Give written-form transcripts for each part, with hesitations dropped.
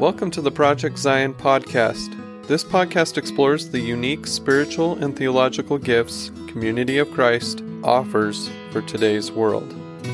Welcome to the Project Zion podcast. This podcast explores the unique spiritual and theological gifts Community of Christ offers for today's world.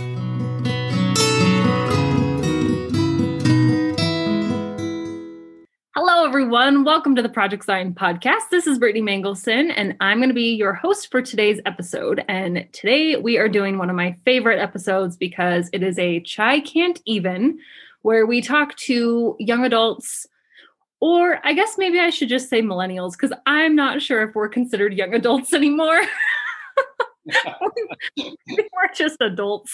Hello, everyone. Welcome to the Project Zion podcast. This is Brittany Mangelson, and I'm going to be your host for today's episode. And today we are doing one of my favorite episodes because it is a Chai Can't Even, where we talk to young adults, or I guess maybe I should just say millennials, because I'm not sure if we're considered young adults anymore. We're just adults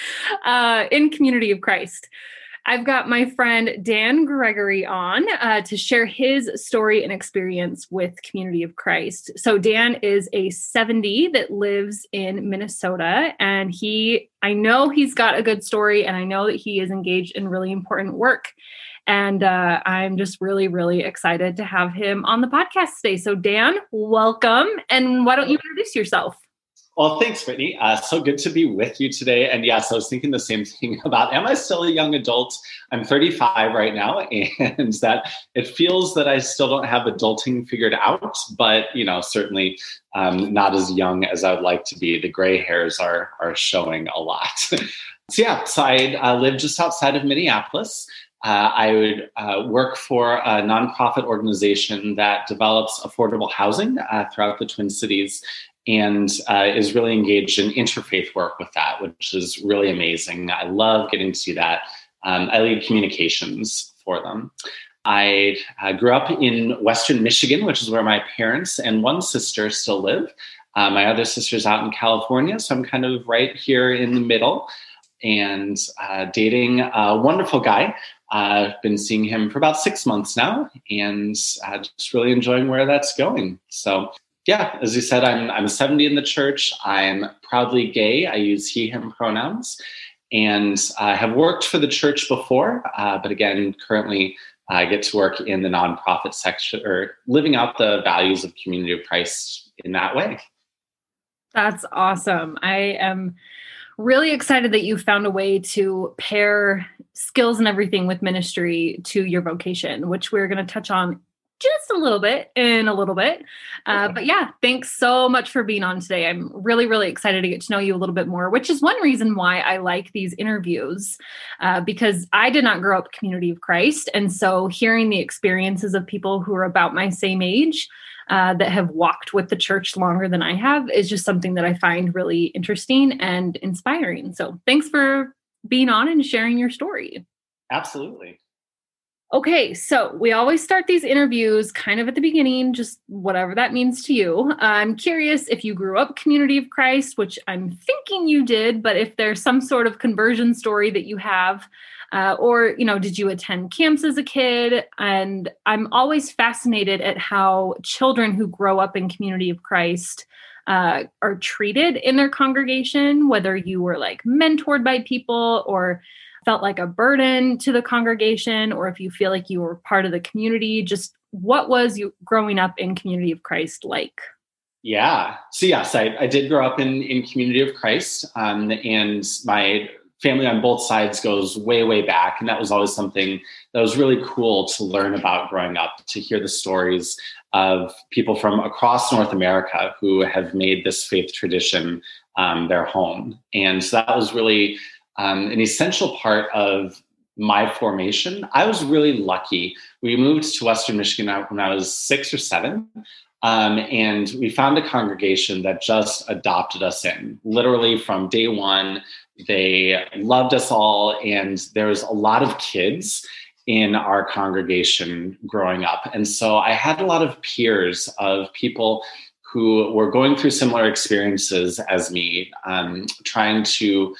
in Community of Christ. I've got my friend Dan Gregory on to share his story and experience with Community of Christ. So Dan is a 70 that lives in Minnesota, and I know he's got a good story, and I know that he is engaged in really important work. And I'm just really, really excited to have him on the podcast today. So Dan, welcome. And why don't you introduce yourself? Well, thanks, Brittany. So good to be with you today. And yes, I was thinking the same thing about, am I still a young adult? I'm 35 right now, and that it feels that I still don't have adulting figured out, but, certainly not as young as I would like to be. The gray hairs are showing a lot. So I live just outside of Minneapolis. I would work for a nonprofit organization that develops affordable housing throughout the Twin Cities, and is really engaged in interfaith work with that, which is really amazing. I love getting to see that. I lead communications for them. I grew up in Western Michigan, which is where my parents and one sister still live. My other sister's out in California, so I'm kind of right here in the middle, and dating a wonderful guy. I've been seeing him for about 6 months now, and just really enjoying where that's going. So yeah, as you said, I'm 70 in the church. I'm proudly gay. I use he, him pronouns, and I have worked for the church before, but again, currently I get to work in the nonprofit section, or living out the values of Community of Christ in that way. That's awesome. I am really excited that you found a way to pair skills and everything with ministry to your vocation, which we're going to touch on just a little bit in a little bit. But yeah, thanks so much for being on today. I'm really, really excited to get to know you a little bit more, which is one reason why I like these interviews, because I did not grow up Community of Christ. And so hearing the experiences of people who are about my same age, that have walked with the church longer than I have, is just something that I find really interesting and inspiring. So thanks for being on and sharing your story. Absolutely. Okay, so we always start these interviews kind of at the beginning, just whatever that means to you. I'm curious if you grew up Community of Christ, which I'm thinking you did, but if there's some sort of conversion story that you have, or, did you attend camps as a kid? And I'm always fascinated at how children who grow up in Community of Christ are treated in their congregation, whether you were like mentored by people or felt like a burden to the congregation, or if you feel like you were part of the community. Just what was you growing up in Community of Christ like? Yeah. So yes, I did grow up in Community of Christ, and my family on both sides goes way, way back. And that was always something that was really cool to learn about growing up, to hear the stories of people from across North America who have made this faith tradition their home. And so that was really an essential part of my formation. I was really lucky. We moved to Western Michigan when I was 6 or 7. And we found a congregation that just adopted us in. Literally from day one, they loved us all. And there was a lot of kids in our congregation growing up. And so I had a lot of peers of people who were going through similar experiences as me, trying to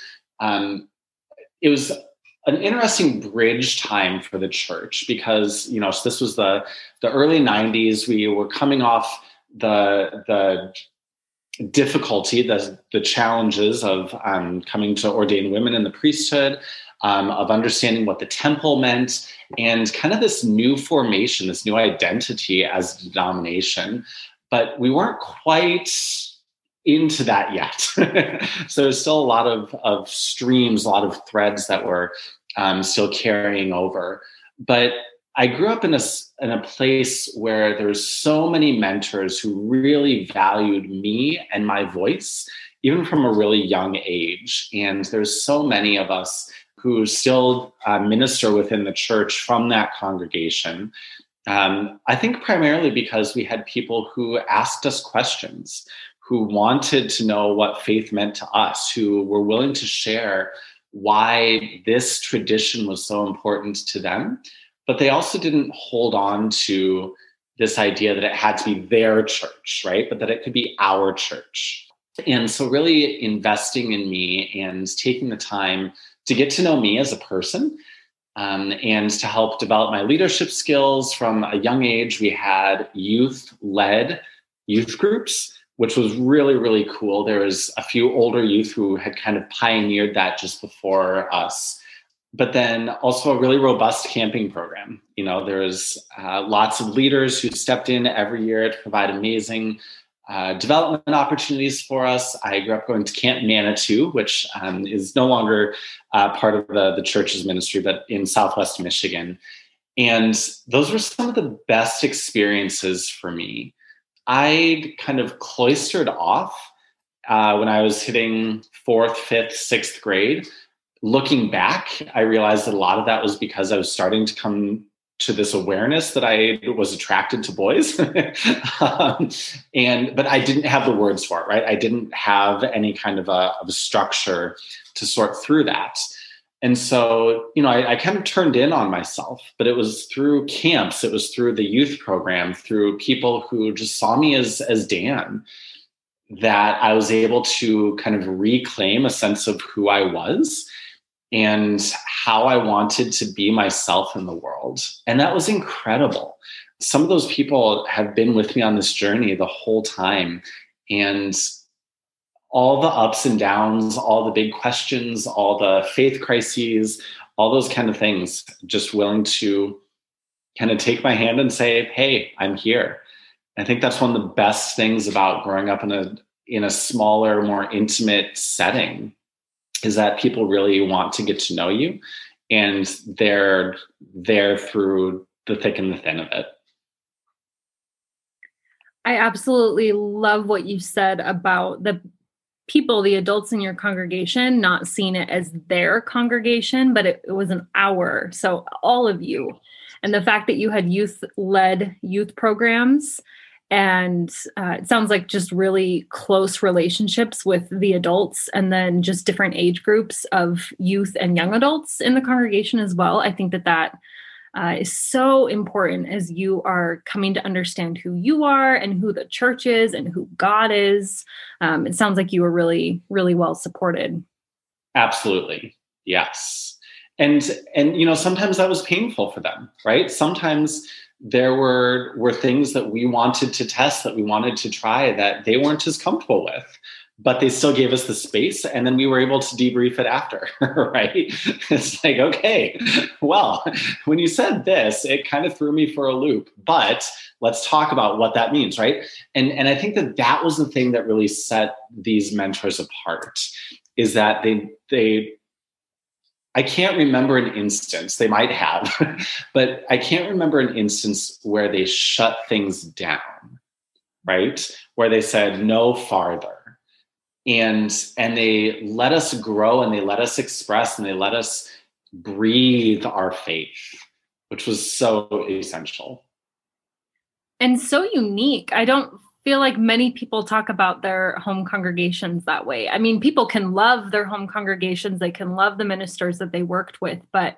it was an interesting bridge time for the church because, so this was the early 90s. We were coming off the difficulty, the challenges of coming to ordain women in the priesthood, of understanding what the temple meant, and kind of this new formation, this new identity as a denomination. But we weren't quite into that yet. So there's still a lot of streams, a lot of threads that were still carrying over. But I grew up in a place where there's so many mentors who really valued me and my voice, even from a really young age. And there's so many of us who still minister within the church from that congregation. I think primarily because we had people who asked us questions, who wanted to know what faith meant to us, who were willing to share why this tradition was so important to them. But they also didn't hold on to this idea that it had to be their church, right? But that it could be our church. And so really investing in me and taking the time to get to know me as a person, and to help develop my leadership skills from a young age. We had youth-led youth groups, which was really, really cool. There was a few older youth who had kind of pioneered that just before us. But then also a really robust camping program. There was lots of leaders who stepped in every year to provide amazing development opportunities for us. I grew up going to Camp Manitou, which is no longer part of the church's ministry, but in Southwest Michigan. And those were some of the best experiences for me. I kind of cloistered off when I was hitting 4th, 5th, 6th grade. Looking back, I realized that a lot of that was because I was starting to come to this awareness that I was attracted to boys. But I didn't have the words for it, right? I didn't have any kind of a structure to sort through that. And so, I kind of turned in on myself, but it was through camps. It was through the youth program, through people who just saw me as Dan, that I was able to kind of reclaim a sense of who I was and how I wanted to be myself in the world. And that was incredible. Some of those people have been with me on this journey the whole time. And all the ups and downs, all the big questions, all the faith crises, all those kind of things, just willing to kind of take my hand and say, hey, I'm here. I think that's one of the best things about growing up in a smaller, more intimate setting, is that people really want to get to know you, and they're there through the thick and the thin of it. I absolutely love what you said about the people, the adults in your congregation, not seeing it as their congregation, but it was an our. So all of you. And the fact that you had youth-led youth programs, and it sounds like just really close relationships with the adults, and then just different age groups of youth and young adults in the congregation as well. I think that is so important as you are coming to understand who you are and who the church is and who God is. It sounds like you were really, really well supported. Absolutely. Yes. And sometimes that was painful for them, right? Sometimes there were things that we wanted to test, that we wanted to try, that they weren't as comfortable with, but they still gave us the space. And then we were able to debrief it after, right? It's like, okay, well, when you said this, it kind of threw me for a loop, but let's talk about what that means, right? And I think that was the thing that really set these mentors apart, is that they I can't remember an instance, they might have, but I can't remember an instance where they shut things down, right? Where they said no farther. And they let us grow, and they let us express, and they let us breathe our faith, which was so essential. And so unique. I don't feel like many people talk about their home congregations that way. I mean, people can love their home congregations. They can love the ministers that they worked with, but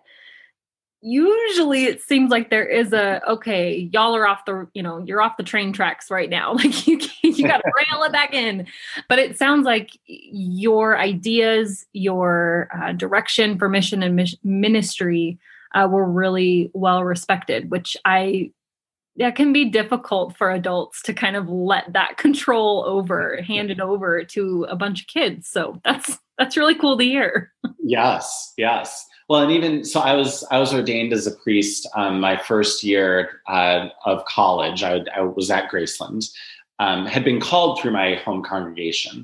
usually it seems like there is okay, y'all are you're off the train tracks right now. Like you got to rail it back in. But it sounds like your ideas, your direction for mission and ministry were really well respected, which can be difficult for adults to kind of let that hand it over to a bunch of kids. So that's really cool to hear. Yes. Well, and even so, I was ordained as a priest my first year of college. I was at Graceland, had been called through my home congregation,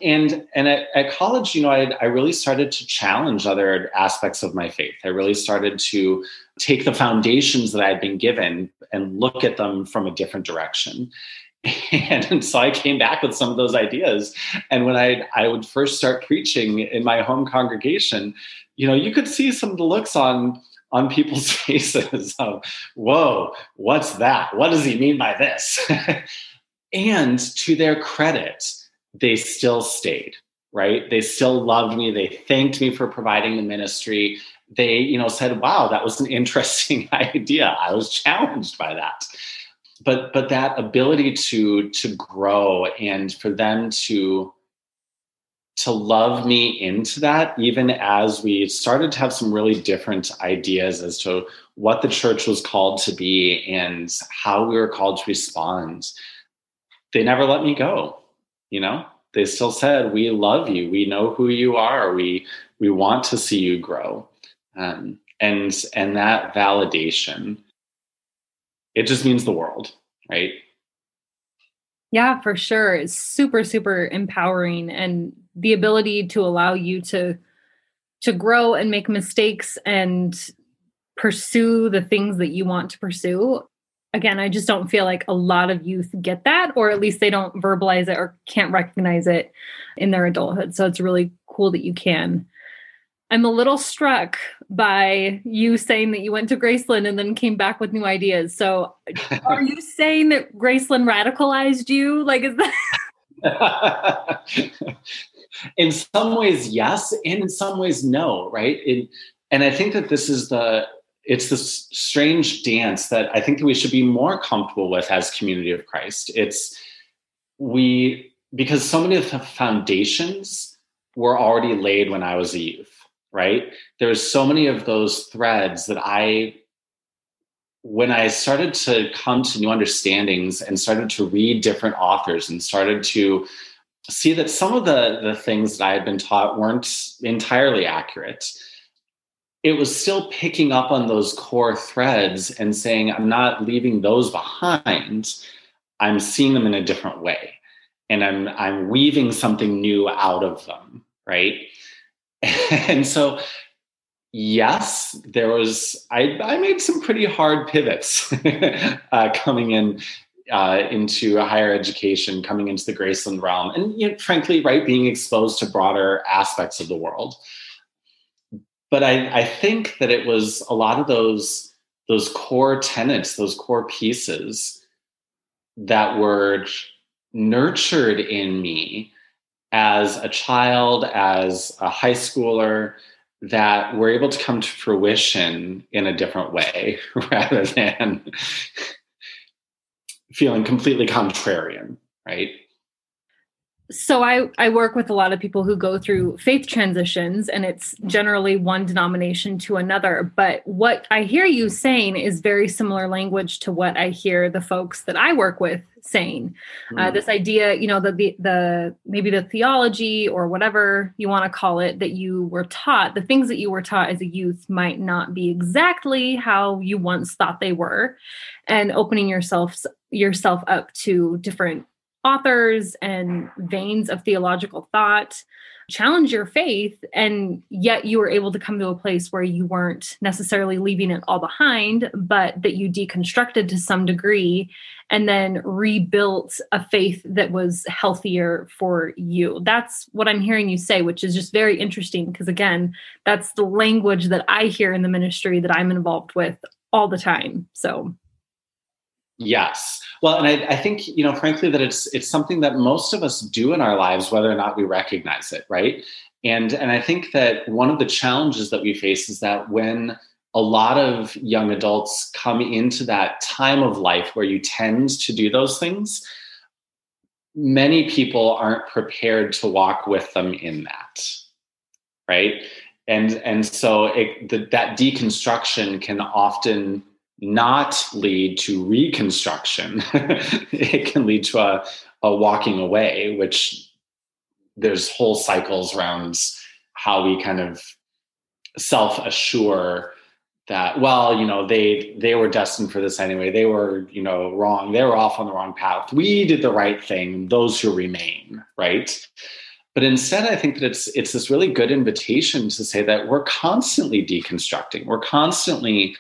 And at college, I really started to challenge other aspects of my faith. I really started to take the foundations that I had been given and look at them from a different direction. And so I came back with some of those ideas. And when I would first start preaching in my home congregation, you could see some of the looks on people's faces of, whoa, what's that? What does he mean by this? And to their credit, they still stayed, right? They still loved me. They thanked me for providing the ministry. They, said, wow, that was an interesting idea. I was challenged by that. But that ability to grow and for them to love me into that, even as we started to have some really different ideas as to what the church was called to be and how we were called to respond, they never let me go. They still said, we love you. We know who you are. We want to see you grow. And that validation, it just means the world, right? Yeah, for sure. It's super, super empowering, and the ability to allow you to grow and make mistakes and pursue the things that you want to pursue. Again, I just don't feel like a lot of youth get that, or at least they don't verbalize it or can't recognize it in their adulthood. So it's really cool that you can. I'm a little struck by you saying that you went to Graceland and then came back with new ideas. So are you saying that Graceland radicalized you? Like, is that? In some ways, yes. And in some ways, no, right? And I think that it's this strange dance that I think that we should be more comfortable with as Community of Christ. Because so many of the foundations were already laid when I was a youth, right? There's so many of those threads that when I started to come to new understandings and started to read different authors and started to see that some of the things that I had been taught weren't entirely accurate, it was still picking up on those core threads and saying, I'm not leaving those behind. I'm seeing them in a different way. And I'm weaving something new out of them, right? And so, yes, I made some pretty hard pivots coming into higher education, coming into the Graceland realm. And frankly, right, being exposed to broader aspects of the world. But I think that it was a lot of those core tenets, those core pieces that were nurtured in me as a child, as a high schooler, that were able to come to fruition in a different way rather than feeling completely contrarian, right? So I work with a lot of people who go through faith transitions, and it's generally one denomination to another. But what I hear you saying is very similar language to what I hear the folks that I work with saying. This idea, that maybe the theology or whatever you want to call it that you were taught, the things that you were taught as a youth might not be exactly how you once thought they were, and opening yourself up to different authors and veins of theological thought, challenge your faith, and yet you were able to come to a place where you weren't necessarily leaving it all behind, but that you deconstructed to some degree and then rebuilt a faith that was healthier for you. That's what I'm hearing you say, which is just very interesting because, again, that's the language that I hear in the ministry that I'm involved with all the time. So yes. Well, and I think, frankly, that it's something that most of us do in our lives, whether or not we recognize it, right? And I think that one of the challenges that we face is that when a lot of young adults come into that time of life where you tend to do those things, many people aren't prepared to walk with them in that, right? And so that deconstruction can often not lead to reconstruction. It can lead to a walking away, which there's whole cycles around how we kind of self-assure that, well, they were destined for this anyway. They were, wrong. They were off on the wrong path. We did the right thing. Those who remain, right? But instead, I think that it's this really good invitation to say that we're constantly deconstructing. We're constantly,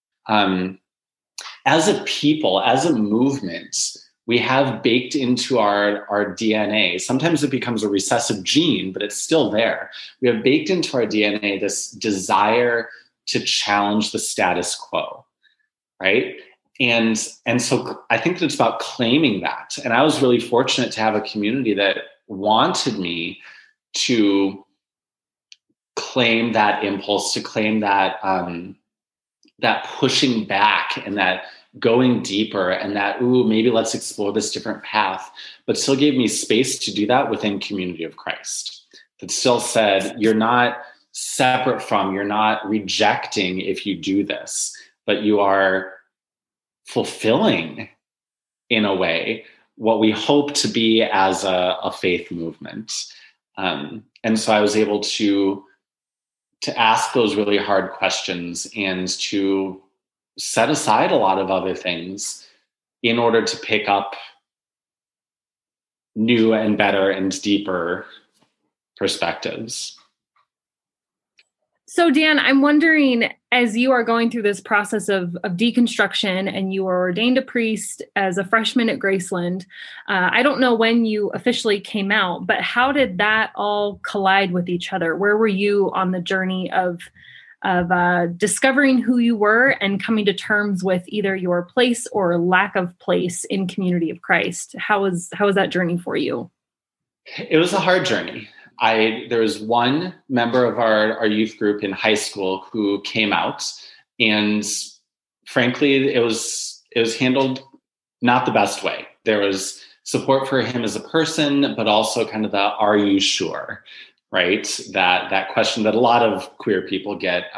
as a people, as a movement, we have baked into our DNA. Sometimes it becomes a recessive gene, but it's still there. We have baked into our DNA this desire to challenge the status quo, right? And so I think that it's about claiming that. And I was really fortunate to have a community that wanted me to claim that impulse, to claim that that pushing back and that going deeper and that, maybe let's explore this different path, but still gave me space to do that within Community of Christ. That still said, you're not separate from, you're not rejecting if you do this, but you are fulfilling, in a way, what we hope to be as a faith movement. And so I was able to ask those really hard questions and to set aside a lot of other things in order to pick up new and better and deeper perspectives. So Dan, I'm wondering, as you are going through this process of deconstruction and you were ordained a priest as a freshman at Graceland, I don't know when you officially came out, but how did that all collide with each other? Where were you on the journey of discovering who you were and coming to terms with either your place or lack of place in Community of Christ? How was that journey for you? It was a hard journey. There was one member of our youth group in high school who came out, and frankly, it was handled not the best way. There was support for him as a person, but also kind of the "Are you sure?" Right? That question that a lot of queer people get.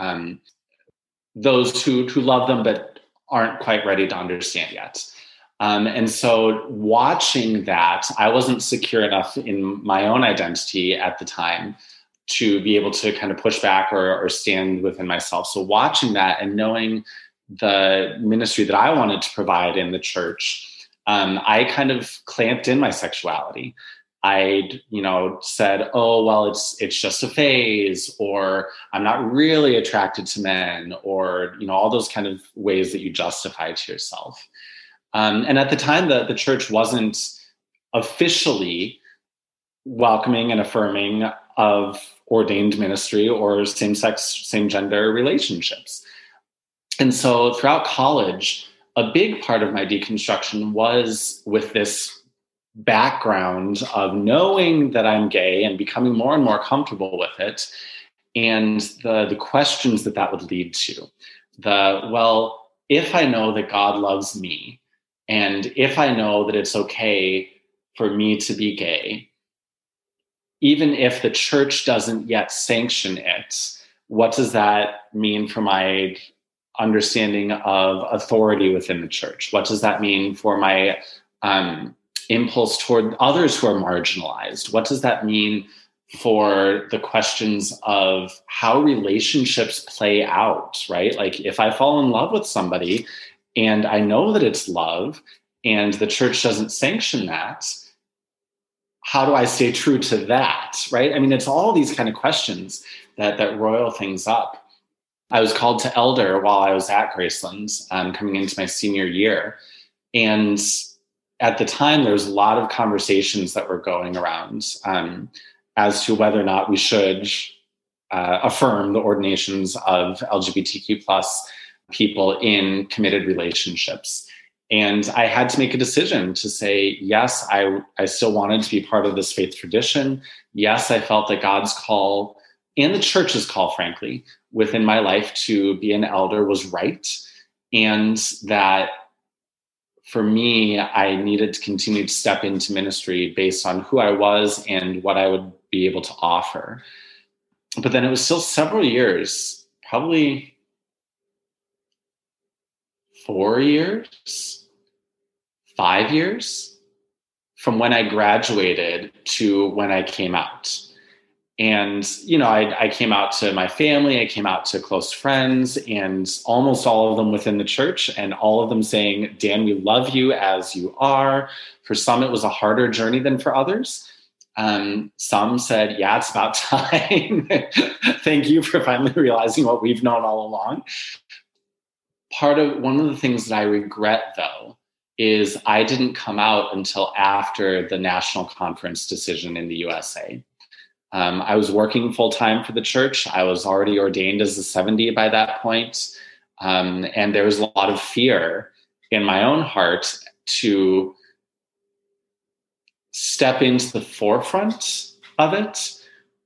Those who love them but aren't quite ready to understand yet. And so watching that, I wasn't secure enough in my own identity at the time to be able to kind of push back or stand within myself. So watching that and knowing the ministry that I wanted to provide in the church, I kind of clamped in my sexuality. I, said, oh, well, it's just a phase, or I'm not really attracted to men, or, all those kind of ways that you justify to yourself. And at the time, the church wasn't officially welcoming and affirming of ordained ministry or same-sex, same-gender relationships. And so throughout college, a big part of my deconstruction was with this background of knowing that I'm gay and becoming more and more comfortable with it, and the questions that would lead to. If I know that God loves me, and if I know that it's okay for me to be gay, even if the church doesn't yet sanction it, what does that mean for my understanding of authority within the church? What does that mean for my impulse toward others who are marginalized? What does that mean for the questions of how relationships play out, right? Like if I fall in love with somebody and I know that it's love and the church doesn't sanction that, how do I stay true to that, right? I mean, it's all these kind of questions that roil things up. I was called to elder while I was at Graceland, coming into my senior year. And at the time, there was a lot of conversations that were going around as to whether or not we should affirm the ordinations of LGBTQ plus people in committed relationships. And I had to make a decision to say, yes, I still wanted to be part of this faith tradition. Yes, I felt that God's call and the church's call, frankly, within my life to be an elder was right. And that for me, I needed to continue to step into ministry based on who I was and what I would be able to offer. But then it was still several years, probably 4 years, 5 years from when I graduated to when I came out. And, I came out to my family, I came out to close friends, and almost all of them within the church, and all of them saying, Dan, we love you as you are. For some, it was a harder journey than for others. Some said, yeah, it's about time. Thank you for finally realizing what we've known all along. One of the things that I regret, though, is I didn't come out until after the national conference decision in the USA. I was working full-time for the church. I was already ordained as a 70 by that point. And there was a lot of fear in my own heart to step into the forefront of it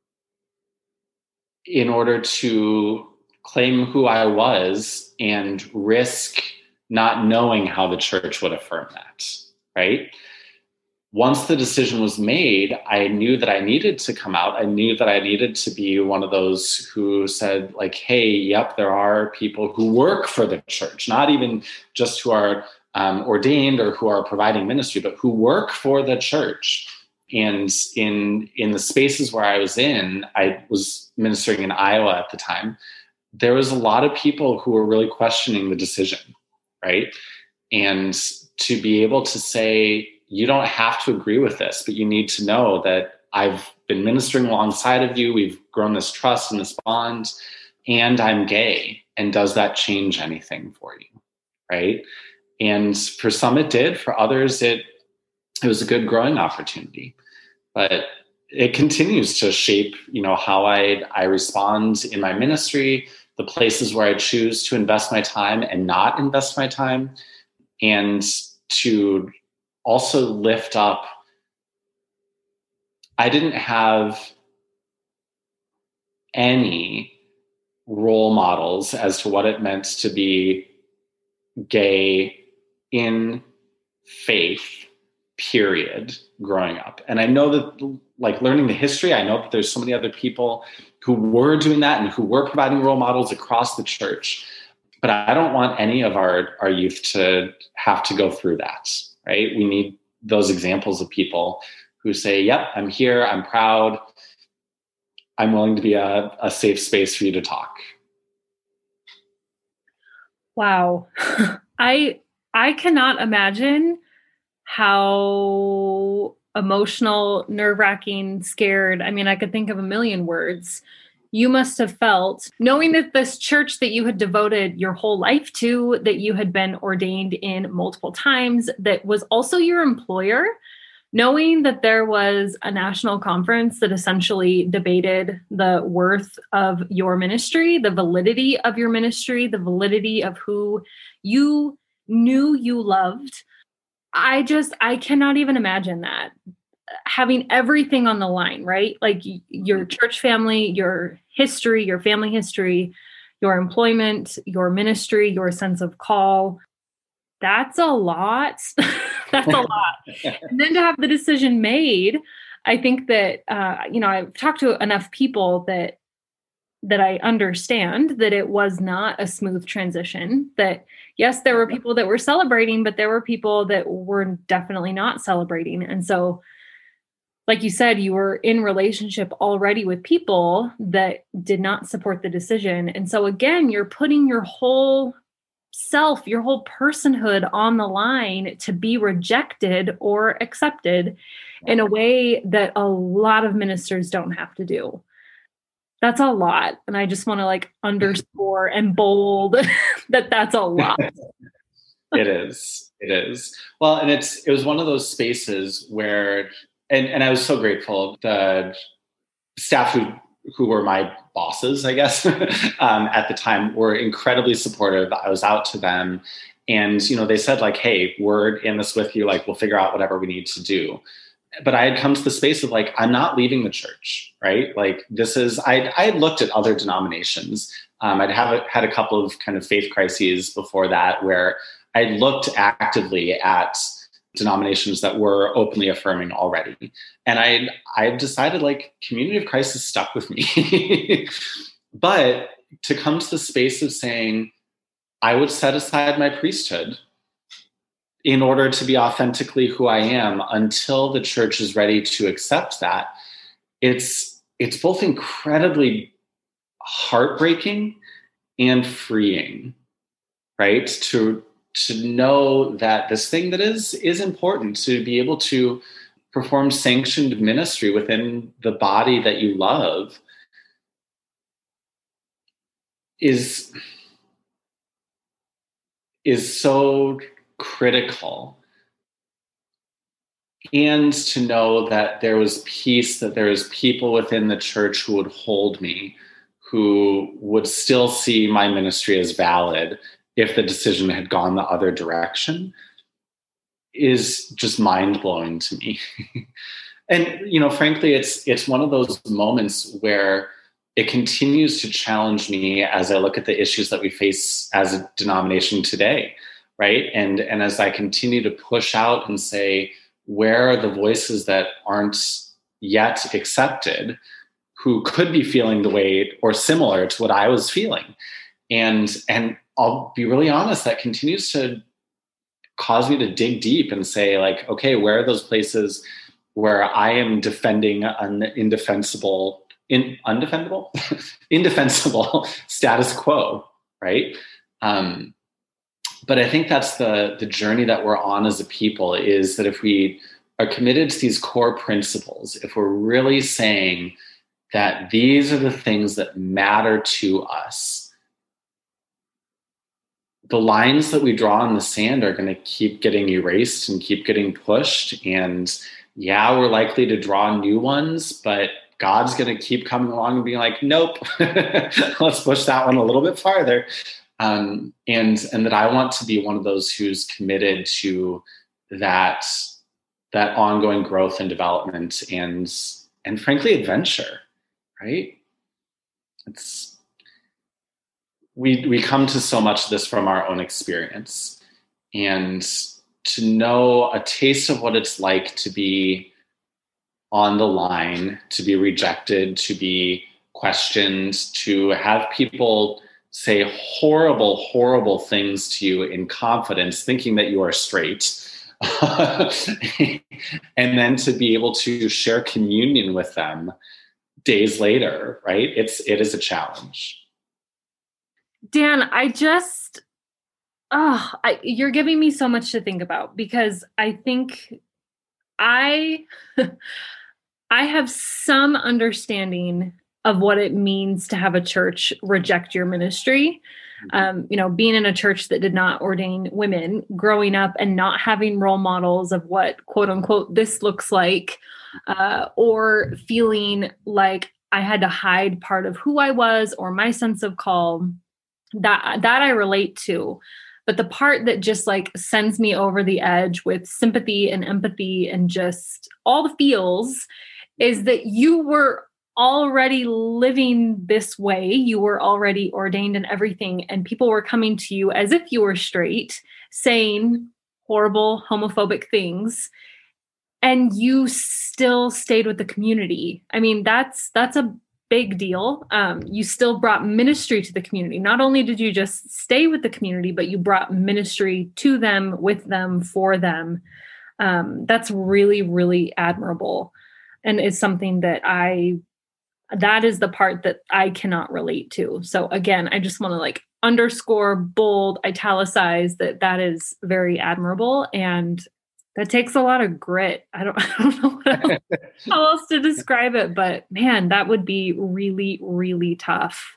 in order to claim who I was and risk not knowing how the church would affirm that, right? Once the decision was made, I knew that I needed to come out. I knew that I needed to be one of those who said, like, hey, yep, there are people who work for the church, not even just who are ordained or who are providing ministry, but who work for the church. And in the spaces where I was ministering in Iowa at the time, there was a lot of people who were really questioning the decision, right? And to be able to say, you don't have to agree with this, but you need to know that I've been ministering alongside of you. We've grown this trust and this bond, and I'm gay. And does that change anything for you, right? And for some it did. For others, it was a good growing opportunity. But it continues to shape, how I respond in my ministry, the places where I choose to invest my time and not invest my time, and to also lift up. I didn't have any role models as to what it meant to be gay in faith, period, growing up. And I know that, like, learning the history, I know that there's so many other people who were doing that and who were providing role models across the church. But I don't want any of our youth to have to go through that, right? We need those examples of people who say, yep, I'm here, I'm proud, I'm willing to be a safe space for you to talk. Wow. I cannot imagine how emotional, nerve-wracking, scared. I mean, I could think of a million words you must have felt knowing that this church that you had devoted your whole life to, that you had been ordained in multiple times, that was also your employer, knowing that there was a national conference that essentially debated the worth of your ministry, the validity of your ministry, the validity of who you knew you loved. I cannot even imagine that. Having everything on the line, right? Like your church family, your history, your family history, your employment, your ministry, your sense of call. That's a lot. That's a lot. And then to have the decision made, I think that, I've talked to enough people that I understand that it was not a smooth transition, that yes, there were people that were celebrating, but there were people that were definitely not celebrating. And so, like you said, you were in relationship already with people that did not support the decision. And so again, you're putting your whole self, your whole personhood on the line to be rejected or accepted in a way that a lot of ministers don't have to do. That's a lot. And I just want to underscore and bold that that's a lot. It is. Well, and it was one of those spaces where, and I was so grateful. The staff who were my bosses, I guess, at the time were incredibly supportive. I was out to them and, they said hey, we're in this with you. We'll figure out whatever we need to do. But I had come to the space of I'm not leaving the church, right? I had looked at other denominations. I'd had a couple of kind of faith crises before that where I looked actively at denominations that were openly affirming already. And I've decided Community of Christ is stuck with me. But to come to the space of saying, I would set aside my priesthood in order to be authentically who I am until the church is ready to accept that, it's both incredibly heartbreaking and freeing, right? To know that this thing that is important, to be able to perform sanctioned ministry within the body that you love is so critical. And to know that there was peace, that there was people within the church who would hold me, who would still see my ministry as valid if the decision had gone the other direction, is just mind-blowing to me. And, frankly, it's one of those moments where it continues to challenge me as I look at the issues that we face as a denomination today, right? And as I continue to push out and say, where are the voices that aren't yet accepted, who could be feeling the way or similar to what I was feeling? And I'll be really honest, that continues to cause me to dig deep and say, like, okay, where are those places where I am defending an indefensible status quo, right? But I think that's the journey that we're on as a people, is that if we are committed to these core principles, if we're really saying that these are the things that matter to us, the lines that we draw in the sand are going to keep getting erased and keep getting pushed. And yeah, we're likely to draw new ones, but God's going to keep coming along and being like, nope, let's push that one a little bit farther. And that I want to be one of those who's committed to that ongoing growth and development and frankly, adventure, right? We come to so much of this from our own experience, and to know a taste of what it's like to be on the line, to be rejected, to be questioned, to have people say horrible, horrible things to you in confidence, thinking that you are straight. And then to be able to share communion with them days later, right? It is a challenge. Dan, you're giving me so much to think about, because I think I have some understanding of what it means to have a church reject your ministry. Being in a church that did not ordain women, growing up and not having role models of what, quote unquote, this looks like, or feeling like I had to hide part of who I was or my sense of call, that I relate to. But the part that just like sends me over the edge with sympathy and empathy and just all the feels is that you were already living this way. You were already ordained in everything, and people were coming to you as if you were straight, saying horrible homophobic things, and you still stayed with the community. I mean, that's a big deal. You still brought ministry to the community. Not only did you just stay with the community, but you brought ministry to them, with them, for them. That's really, really admirable. And it's something that is the part that I cannot relate to. So again, I just want to like underscore, bold, italicize that is very admirable. And that takes a lot of grit. I don't know how else to describe it, but man, that would be really, really tough.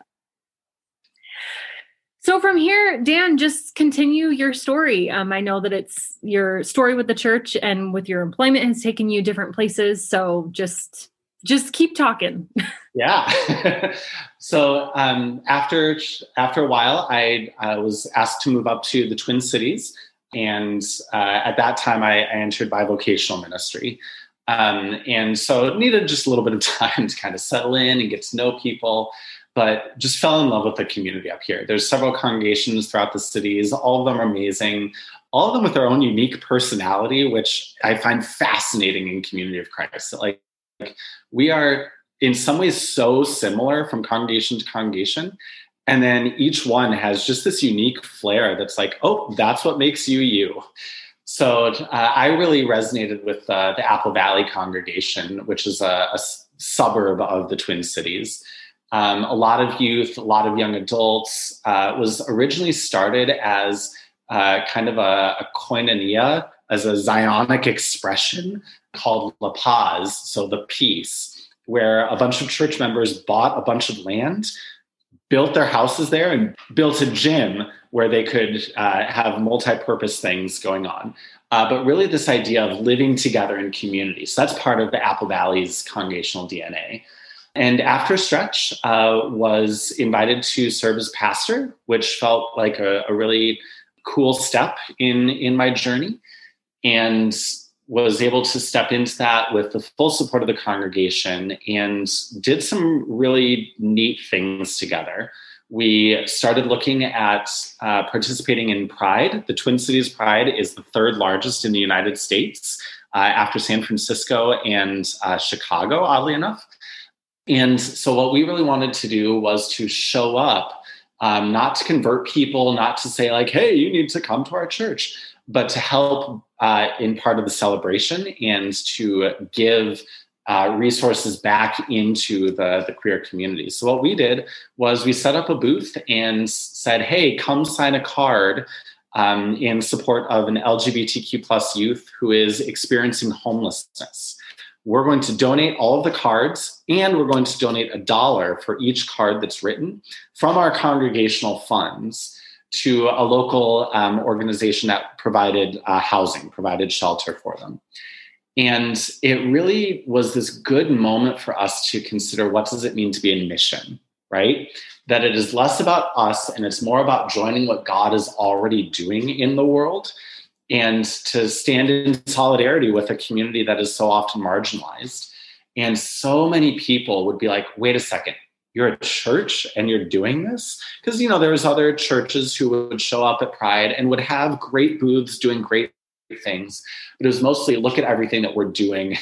So from here, Dan, just continue your story. I know that it's your story with the church and with your employment has taken you different places. So just keep talking. Yeah. So after a while, I was asked to move up to the Twin Cities. And at that time, I entered bivocational ministry. And so it needed just a little bit of time to kind of settle in and get to know people, but just fell in love with the community up here. There's several congregations throughout the cities. All of them are amazing. All of them with their own unique personality, which I find fascinating in Community of Christ. Like we are in some ways so similar from congregation to congregation. And then each one has just this unique flair that's like, oh, that's what makes you you. So I really resonated with the Apple Valley congregation, which is a suburb of the Twin Cities. A lot of youth, a lot of young adults. Was originally started as kind of a koinonia, as a Zionic expression called La Paz, so the peace, where a bunch of church members bought a bunch of land, built their houses there, and built a gym where they could have multi-purpose things going on. But really this idea of living together in community. So that's part of the Apple Valley's congregational DNA. And after a stretch, was invited to serve as pastor, which felt like a really cool step in my journey, and was able to step into that with the full support of the congregation and did some really neat things together. We started looking at participating in Pride. The Twin Cities Pride is the third largest in the United States after San Francisco and Chicago, oddly enough. And so what we really wanted to do was to show up, not to convert people, not to say like, hey, you need to come to our church, but to help in part of the celebration and to give resources back into the queer community. So what we did was we set up a booth and said, hey, come sign a card in support of an LGBTQ plus youth who is experiencing homelessness. We're going to donate all of the cards, and we're going to donate $1 for each card that's written from our congregational funds to a local organization that provided housing, provided shelter for them. And it really was this good moment for us to consider, what does it mean to be in mission, right? That it is less about us and it's more about joining what God is already doing in the world, and to stand in solidarity with a community that is so often marginalized. And so many people would be like, wait a second, you're a church and you're doing this? Because, there was other churches who would show up at Pride and would have great booths doing great things. But it was mostly, look at everything that we're doing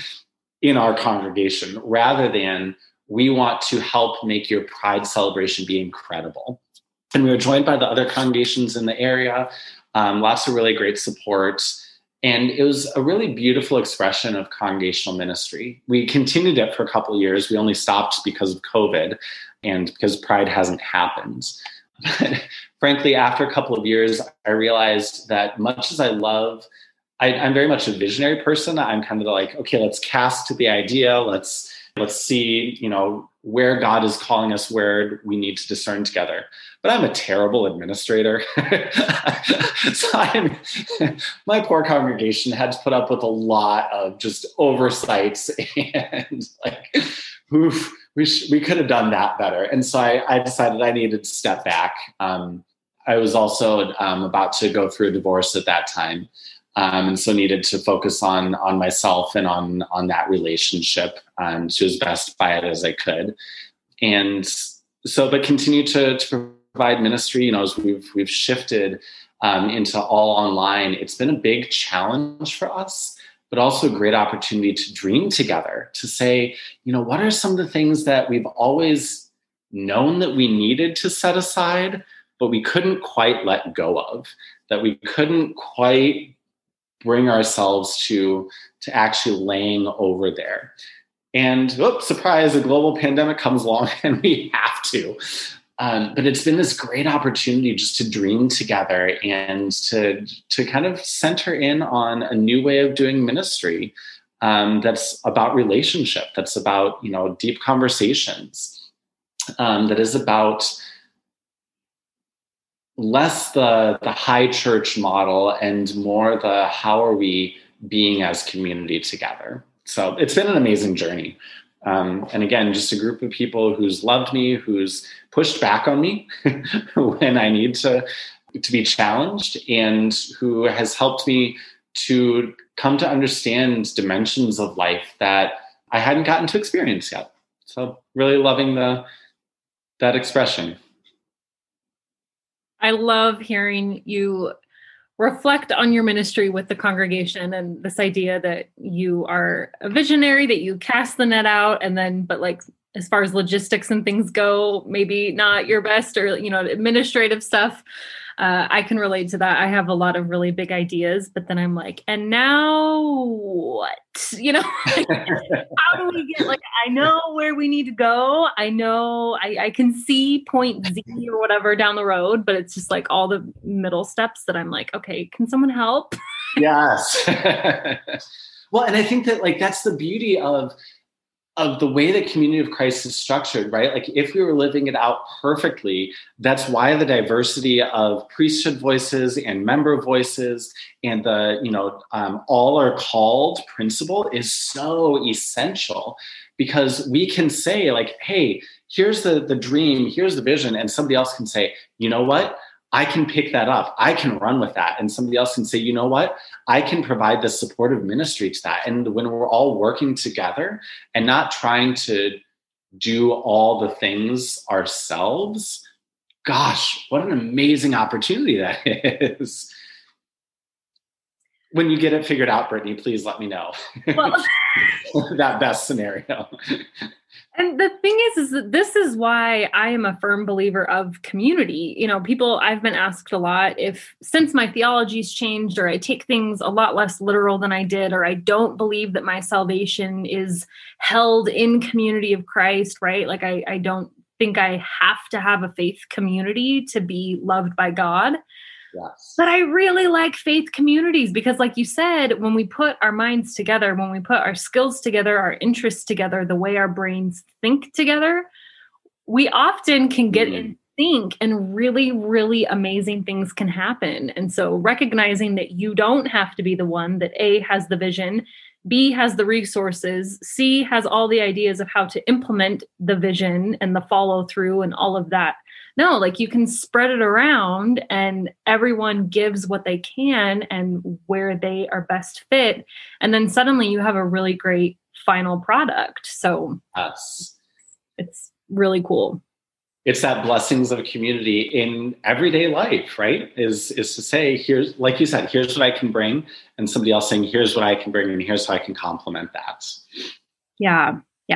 in our congregation, rather than, we want to help make your Pride celebration be incredible. And we were joined by the other congregations in the area, lots of really great support. And it was a really beautiful expression of congregational ministry. We continued it for a couple of years. We only stopped because of COVID and because Pride hasn't happened. But frankly, after a couple of years, I realized that much as I'm very much a visionary person. I'm kind of like, okay, let's cast the idea. Let's see, where God is calling us, where we need to discern together. But I'm a terrible administrator. So my poor congregation had to put up with a lot of just oversights, and we could have done that better. And so I decided I needed to step back. I was also about to go through a divorce at that time. And so needed to focus on myself and on that relationship to as best by it as I could. And so, but continue to provide ministry, as we've shifted into all online. It's been a big challenge for us, but also a great opportunity to dream together, to say, what are some of the things that we've always known that we needed to set aside, but we couldn't quite let go of, that we couldn't quite bring ourselves to actually laying over there. And surprise, a global pandemic comes along and we have to. But it's been this great opportunity just to dream together and to kind of center in on a new way of doing ministry that's about relationship, that's about, deep conversations, that is about less the high church model and more the how are we being as community together. So it's been an amazing journey. And again, just a group of people who's loved me, who's pushed back on me when I need to be challenged, and who has helped me to come to understand dimensions of life that I hadn't gotten to experience yet. So really loving that expression. I love hearing you reflect on your ministry with the congregation, and this idea that you are a visionary, that you cast the net out, and then, but like, as far as logistics and things go, maybe not your best, or, administrative stuff. I can relate to that. I have a lot of really big ideas, but then I'm like, and now what? How do we get, I know where we need to go. I know I can see point Z or whatever down the road, but it's just like all the middle steps that I'm like, okay, can someone help? Yes. Well, and I think that like that's the beauty of the way that Community of Christ is structured, right? Like if we were living it out perfectly, that's why the diversity of priesthood voices and member voices and the, all are called principle is so essential, because we can say like, hey, here's the dream, here's the vision. And somebody else can say, you know what? I can pick that up. I can run with that. And somebody else can say, you know what? I can provide the supportive ministry to that. And when we're all working together and not trying to do all the things ourselves, gosh, what an amazing opportunity that is. When you get it figured out, Brittany, please let me know. Well, that best scenario. And the thing is that this is why I am a firm believer of community. I've been asked a lot if since my theology's changed, or I take things a lot less literal than I did, or I don't believe that my salvation is held in Community of Christ, right? Like I don't think I have to have a faith community to be loved by God. Yes. But I really like faith communities because, like you said, when we put our minds together, when we put our skills together, our interests together, the way our brains think together, we often can get in sync and really, really amazing things can happen. And so recognizing that you don't have to be the one, that A, has the vision, B, has the resources, C, has all the ideas of how to implement the vision and the follow through and all of that. No, like you can spread it around and everyone gives what they can and where they are best fit. And then suddenly you have a really great final product. So yes, it's really cool. It's that blessings of community in everyday life, right? Is to say, here's, like you said, here's what I can bring, and somebody else saying, here's what I can bring, and here's how I can complement that. Yeah.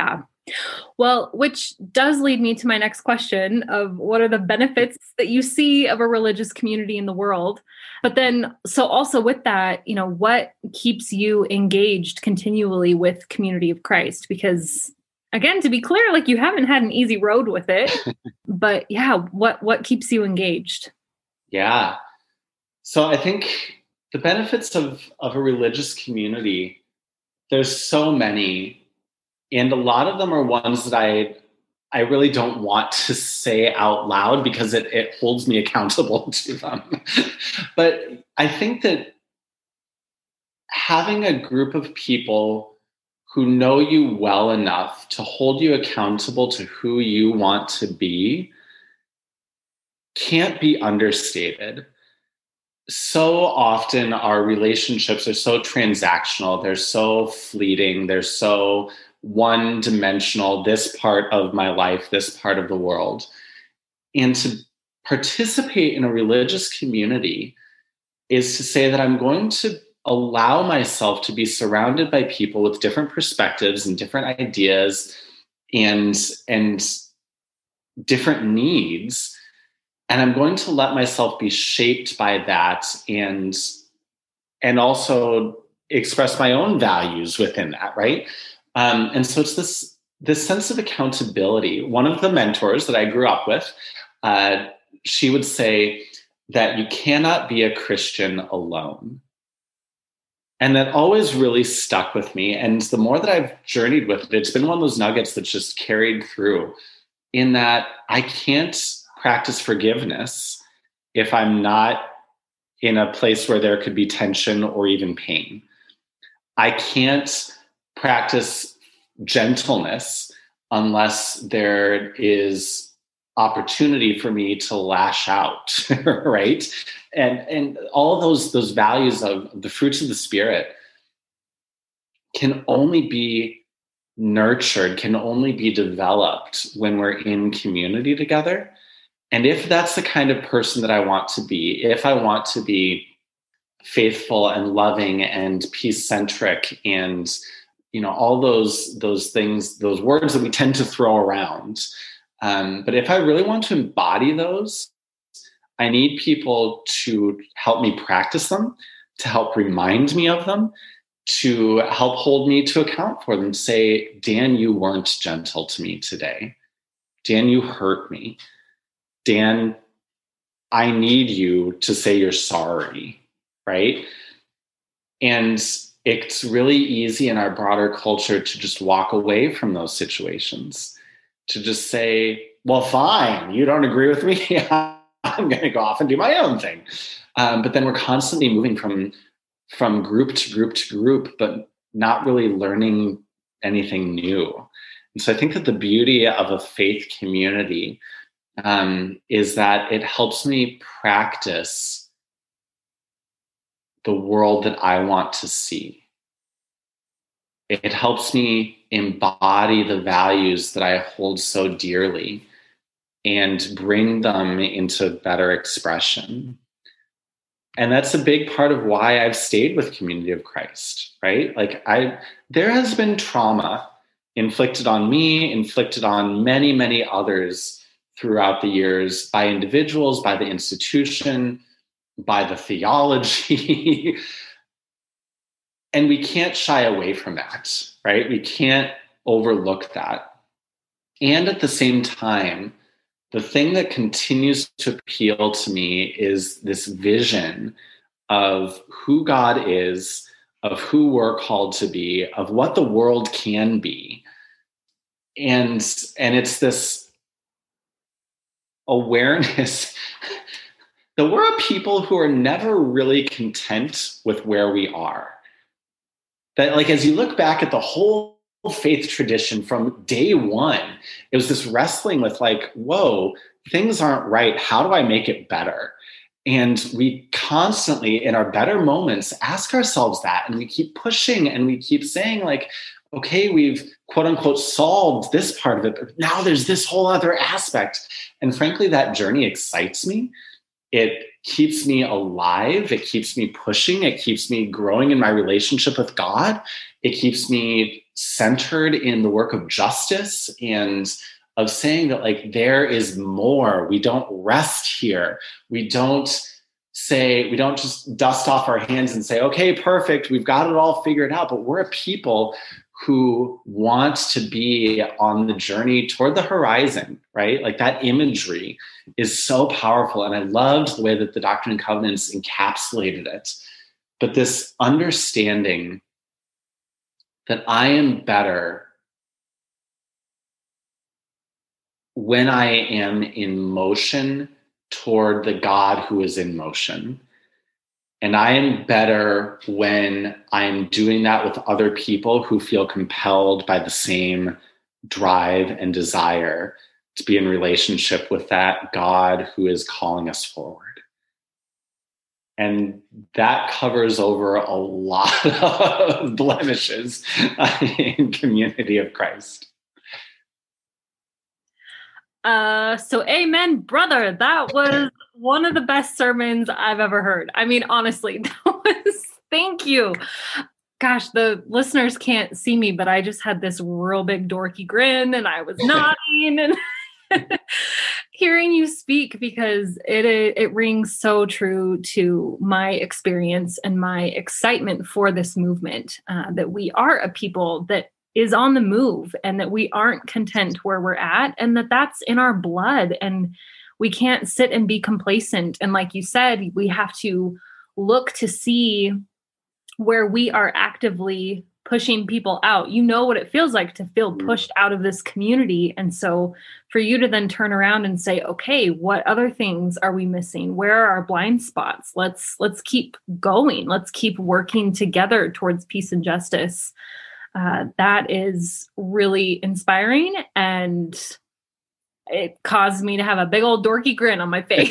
Well, which does lead me to my next question of what are the benefits that you see of a religious community in the world? But then, so also with that, what keeps you engaged continually with Community of Christ? Because again, to be clear, like you haven't had an easy road with it, but yeah, what keeps you engaged? Yeah. So I think the benefits of a religious community, there's so many. And a lot of them are ones that I really don't want to say out loud because it holds me accountable to them. But I think that having a group of people who know you well enough to hold you accountable to who you want to be can't be understated. So often our relationships are so transactional, they're so fleeting, they're so one-dimensional, this part of my life, this part of the world. And to participate in a religious community is to say that I'm going to allow myself to be surrounded by people with different perspectives and different ideas and different needs. And I'm going to let myself be shaped by that and also express my own values within that, right? And so it's this sense of accountability. One of the mentors that I grew up with, she would say that you cannot be a Christian alone. And that always really stuck with me. And the more that I've journeyed with it, it's been one of those nuggets that's just carried through, in that I can't practice forgiveness if I'm not in a place where there could be tension or even pain. I can't practice gentleness unless there is opportunity for me to lash out, right? And all those values of the fruits of the Spirit can only be nurtured, can only be developed when we're in community together. And if that's the kind of person that I want to be, if I want to be faithful and loving and peace-centric and all those things, those words that we tend to throw around. But if I really want to embody those, I need people to help me practice them, to help remind me of them, to help hold me to account for them. Say, Dan, you weren't gentle to me today. Dan, you hurt me. Dan, I need you to say you're sorry, right? And it's really easy in our broader culture to just walk away from those situations, to just say, well, fine, you don't agree with me. I'm going to go off and do my own thing. But then we're constantly moving from group to group to group, but not really learning anything new. And so I think that the beauty of a faith community is that it helps me practice the world that I want to see. It helps me embody the values that I hold so dearly and bring them into better expression. And that's a big part of why I've stayed with Community of Christ, right? Like there has been trauma inflicted on me, inflicted on many, many others throughout the years by individuals, by the institution, by the theology. And we can't shy away from that, right? We can't overlook that. And at the same time, the thing that continues to appeal to me is this vision of who God is, of who we're called to be, of what the world can be. And it's this awareness that we're a people who are never really content with where we are. That, like, as you look back at the whole faith tradition from day one, it was this wrestling with, like, whoa, things aren't right. How do I make it better? And we constantly, in our better moments, ask ourselves that, and we keep pushing and we keep saying, like, okay, we've quote unquote solved this part of it, but now there's this whole other aspect. And frankly, that journey excites me. It keeps me alive. It keeps me pushing. It keeps me growing in my relationship with God. It keeps me centered in the work of justice and of saying that, like, there is more. We don't rest here. We don't just dust off our hands and say, okay, perfect, we've got it all figured out. But we're a people who want to be on the journey toward the horizon, right? Like, that imagery is so powerful. And I loved the way that the Doctrine and Covenants encapsulated it. But this understanding that I am better when I am in motion toward the God who is in motion. And I am better when I'm doing that with other people who feel compelled by the same drive and desire to be in relationship with that God who is calling us forward. And that covers over a lot of blemishes in Community of Christ. So amen, brother. That was one of the best sermons I've ever heard. I mean, honestly, thank you. Gosh, the listeners can't see me, but I just had this real big dorky grin and I was nodding and hearing you speak, because it rings so true to my experience and my excitement for this movement, that we are a people that is on the move and that we aren't content where we're at, and that's in our blood, and we can't sit and be complacent. And like you said, we have to look to see where we are actively pushing people out. You know what it feels like to feel pushed out of this community. And so for you to then turn around and say, okay, what other things are we missing? Where are our blind spots? Let's keep going. Let's keep working together towards peace and justice. That is really inspiring, and it caused me to have a big old dorky grin on my face.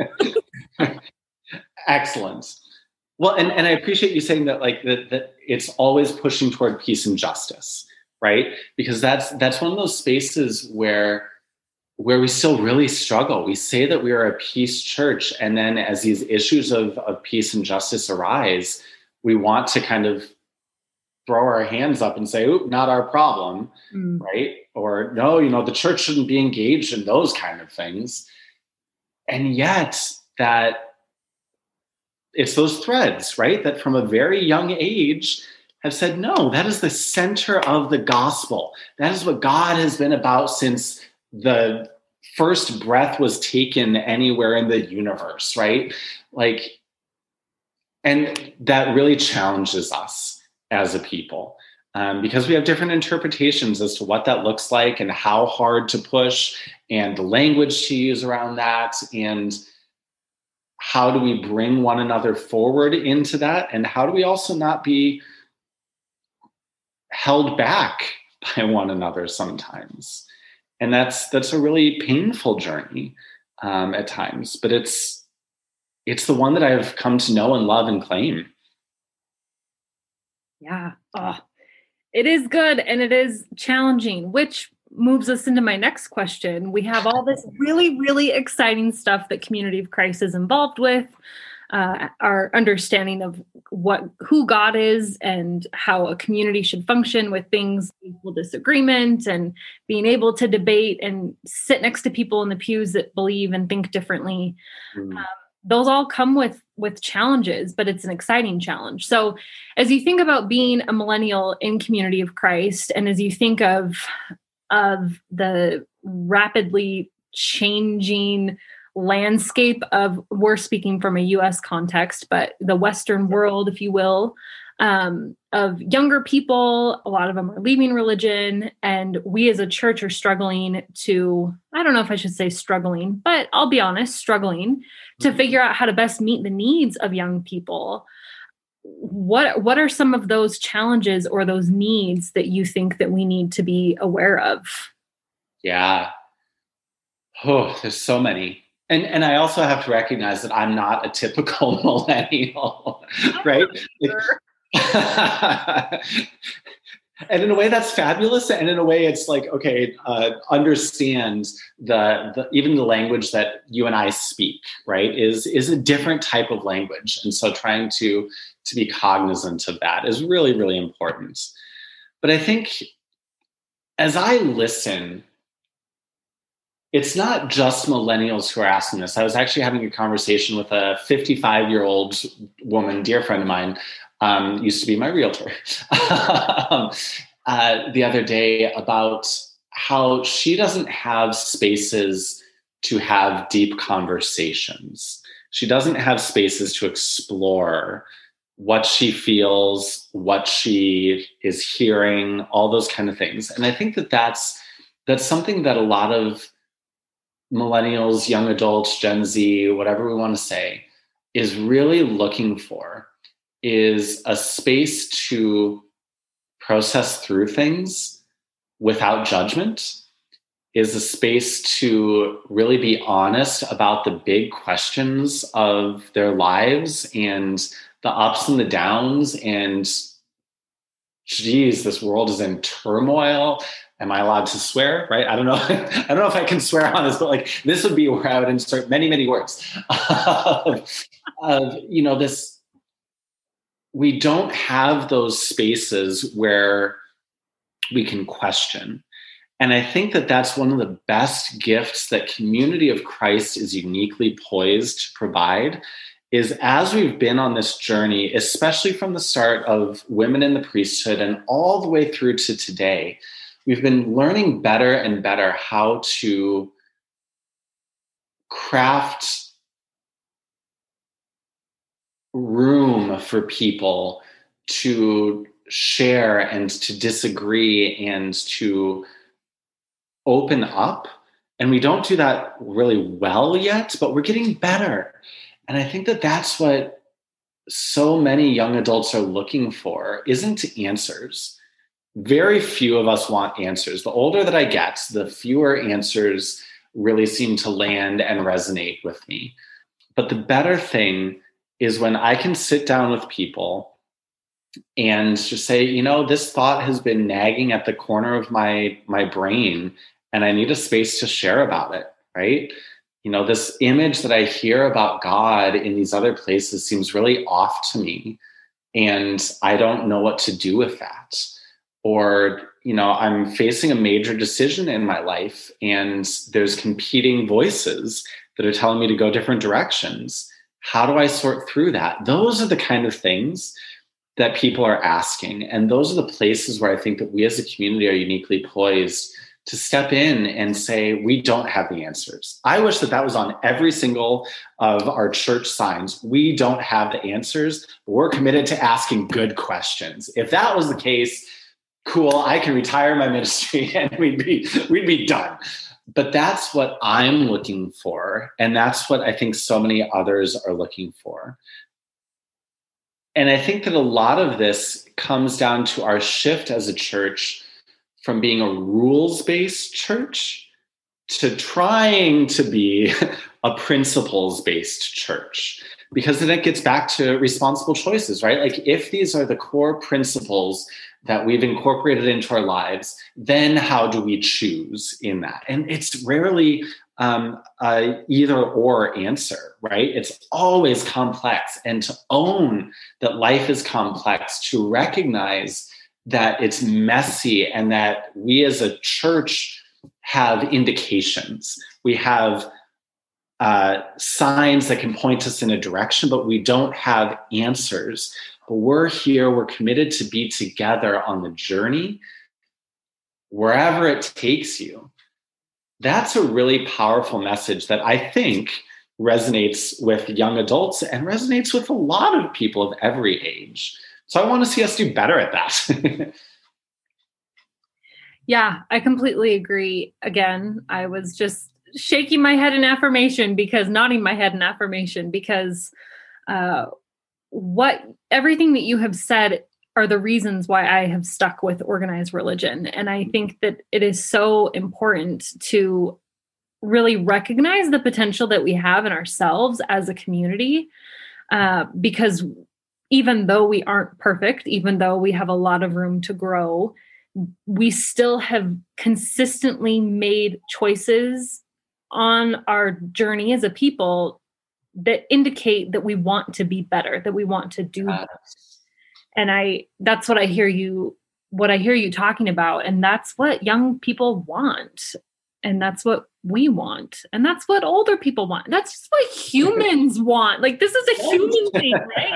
Excellent. Well, and I appreciate you saying that, like, that it's always pushing toward peace and justice, right? Because that's one of those spaces where we still really struggle. We say that we are a peace church, and then as these issues of peace and justice arise, we want to kind of throw our hands up and say, "Oop, not our problem," right? Or no, the church shouldn't be engaged in those kind of things. And yet that it's those threads, right? That from a very young age have said, no, that is the center of the gospel. That is what God has been about since the first breath was taken anywhere in the universe, right? Like, and that really challenges us. as a people, because we have different interpretations as to what that looks like and how hard to push and the language to use around that, and how do we bring one another forward into that, and how do we also not be held back by one another sometimes. And that's a really painful journey at times, but it's the one that I've come to know and love and claim. Yeah. Oh, it is good. And it is challenging, which moves us into my next question. We have all this really, really exciting stuff that Community of Christ is involved with, our understanding of who God is and how a community should function with things, equal disagreement, and being able to debate and sit next to people in the pews that believe and think differently. Those all come with challenges, but it's an exciting challenge. So as you think about being a millennial in Community of Christ, and as you think of the rapidly changing landscape of, we're speaking from a US context, but the Western world, if you will, of younger people, a lot of them are leaving religion, and we as a church are struggling to, I don't know if I should say struggling, but I'll be honest, struggling to figure out how to best meet the needs of young people. What are some of those challenges or those needs that you think that we need to be aware of? Yeah. Oh, there's so many. And I also have to recognize that I'm not a typical millennial, right? And in a way that's fabulous. And in a way it's like, okay, understand even the language that you and I speak, right, is a different type of language. And so trying to be cognizant of that is really, really important. But I think as I listen, it's not just millennials who are asking this. I was actually having a conversation with a 55-year-old woman, dear friend of mine, used to be my realtor, the other day, about how she doesn't have spaces to have deep conversations. She doesn't have spaces to explore what she feels, what she is hearing, all those kind of things. And I think that that's something that a lot of millennials, young adults, Gen Z, whatever we want to say, is really looking for, is a space to process through things without judgment, is a space to really be honest about the big questions of their lives and the ups and the downs. And geez, this world is in turmoil. Am I allowed to swear? Right? I don't know. I don't know if I can swear on this, but like this would be where I would insert many, many words of this. We don't have those spaces where we can question. And I think that that's one of the best gifts that Community of Christ is uniquely poised to provide, is as we've been on this journey, especially from the start of women in the priesthood and all the way through to today, we've been learning better and better how to craft room for people to share and to disagree and to open up. And we don't do that really well yet, but we're getting better. And I think that that's what so many young adults are looking for, isn't answers. Very few of us want answers. The older that I get, the fewer answers really seem to land and resonate with me. But the better thing is when I can sit down with people and just say, this thought has been nagging at the corner of my brain, and I need a space to share about it, right? This image that I hear about God in these other places seems really off to me, and I don't know what to do with that. Or, I'm facing a major decision in my life, and there's competing voices that are telling me to go different directions. How do I sort through that? Those are the kind of things that people are asking. And those are the places where I think that we as a community are uniquely poised to step in and say, we don't have the answers. I wish that was on every single of our church signs. We don't have the answers, but we're committed to asking good questions. If that was the case, cool, I can retire my ministry and we'd be done. But that's what I'm looking for. And that's what I think so many others are looking for. And I think that a lot of this comes down to our shift as a church from being a rules-based church to trying to be a principles-based church. Because then it gets back to responsible choices, right? Like if these are the core principles that we've incorporated into our lives, then how do we choose in that? And it's rarely a either or answer, right? It's always complex. And to own that life is complex, to recognize that it's messy and that we as a church have indications. We have signs that can point us in a direction, but we don't have answers. But we're here, we're committed to be together on the journey, wherever it takes you. That's a really powerful message that I think resonates with young adults and resonates with a lot of people of every age. So I want to see us do better at that. Yeah, I completely agree. Again, I was just shaking my head in affirmation nodding my head in affirmation because everything that you have said are the reasons why I have stuck with organized religion. And I think that it is so important to really recognize the potential that we have in ourselves as a community, because even though we aren't perfect, even though we have a lot of room to grow, we still have consistently made choices on our journey as a people that indicate that we want to be better, that we want to do better. And that's what I hear you talking about. And that's what young people want. And that's what we want. And that's what older people want. That's just what humans want. Like, this is a human thing,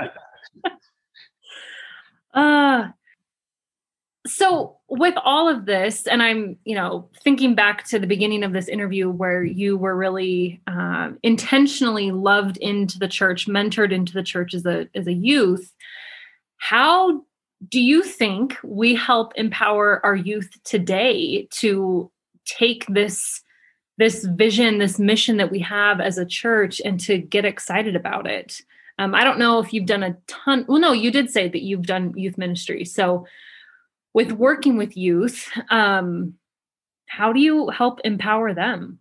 right? So with all of this, and I'm, thinking back to the beginning of this interview where you were really intentionally loved into the church, mentored into the church as a youth. How do you think we help empower our youth today to take this vision, this mission that we have as a church and to get excited about it? I don't know if you've done a ton. Well, no, you did say that you've done youth ministry. So with working with youth, how do you help empower them?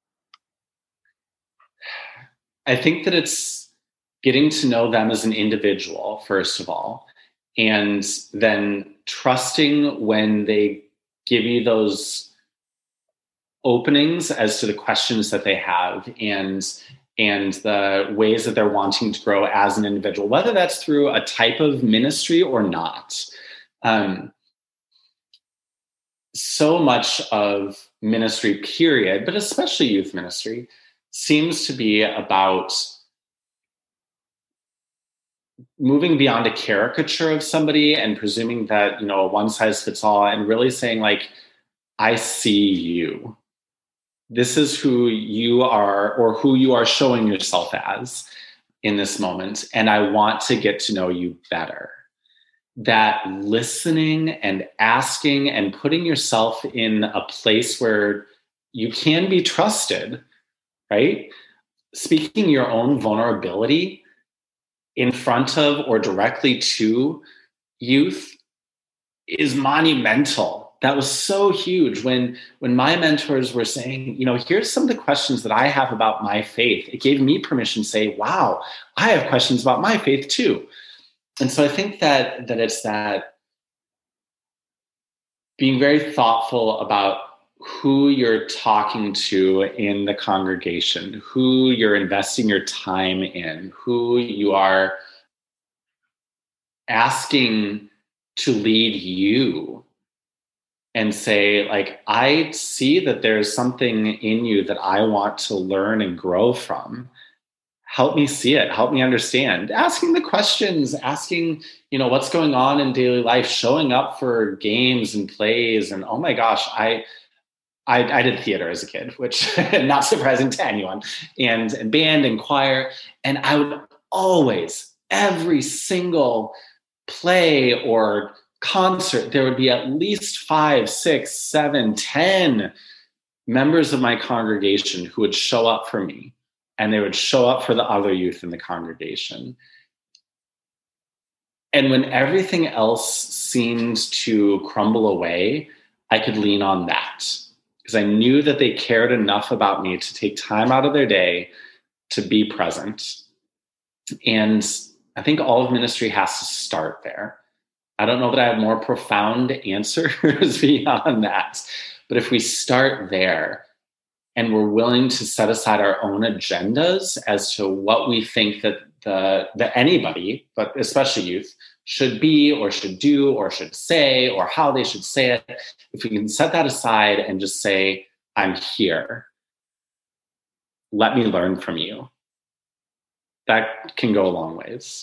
I think that it's getting to know them as an individual, first of all, and then trusting when they give you those openings as to the questions that they have and the ways that they're wanting to grow as an individual, whether that's through a type of ministry or not. So much of ministry, period, but especially youth ministry, seems to be about moving beyond a caricature of somebody and presuming that, a one size fits all, and really saying, like, I see you. This is who you are, or who you are showing yourself as in this moment. And I want to get to know you better. That listening and asking and putting yourself in a place where you can be trusted, right? Speaking your own vulnerability in front of or directly to youth is monumental. That was so huge when my mentors were saying, here's some of the questions that I have about my faith. It gave me permission to say, wow, I have questions about my faith too. And so I think that it's that being very thoughtful about who you're talking to in the congregation, who you're investing your time in, who you are asking to lead you, and say, like, I see that there's something in you that I want to learn and grow from. Help me see it. Help me understand. Asking the questions, asking, what's going on in daily life, showing up for games and plays. And oh my gosh, I did theater as a kid, which not surprising to anyone, and band and choir. And I would always, every single play or concert, there would be at least 5, 6, 7, 10 members of my congregation who would show up for me, and they would show up for the other youth in the congregation. And when everything else seemed to crumble away, I could lean on that, because I knew that they cared enough about me to take time out of their day to be present. And I think all of ministry has to start there. I don't know that I have more profound answers beyond that. But if we start there and we're willing to set aside our own agendas as to what we think that the anybody, but especially youth, should be or should do or should say, or how they should say it, if we can set that aside and just say, I'm here, let me learn from you, that can go a long ways.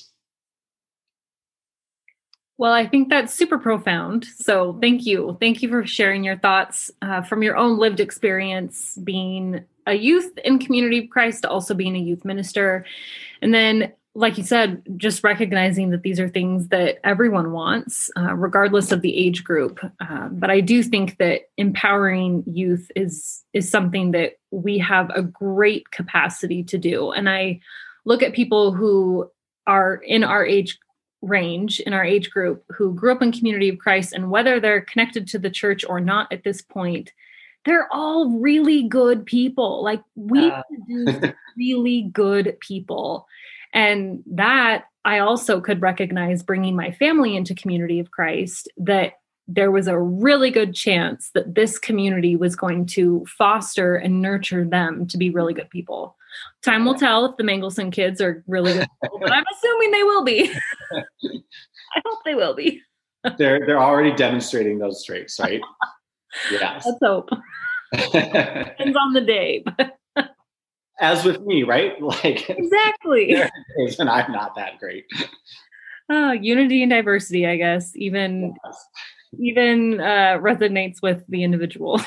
Well, I think that's super profound. So thank you. Thank you for sharing your thoughts from your own lived experience being a youth in Community of Christ, also being a youth minister. And then, like you said, just recognizing that these are things that everyone wants, regardless of the age group. But I do think that empowering youth is something that we have a great capacity to do. And I look at people who are in our age range, in our age group, who grew up in Community of Christ, and whether they're connected to the church or not at this point, they're all really good people. Like, we produce really good people. And that I also could recognize, bringing my family into Community of Christ, that there was a really good chance that this community was going to foster and nurture them to be really good people. Time will tell if the Mangelson kids are really good people, but I'm assuming they will be. I hope they will be. They're already demonstrating those traits, right? Yes. Let's hope. Depends on the day. As with me, right? Like, exactly. There are days when I'm not that great. Unity and diversity, I guess, even resonates with the individual.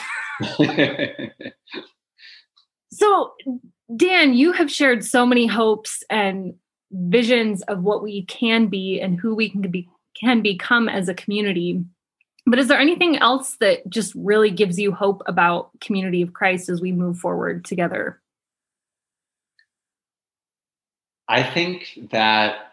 So, Dan, you have shared so many hopes and visions of what we can be and who we can become as a community. But is there anything else that just really gives you hope about Community of Christ as we move forward together? I think that,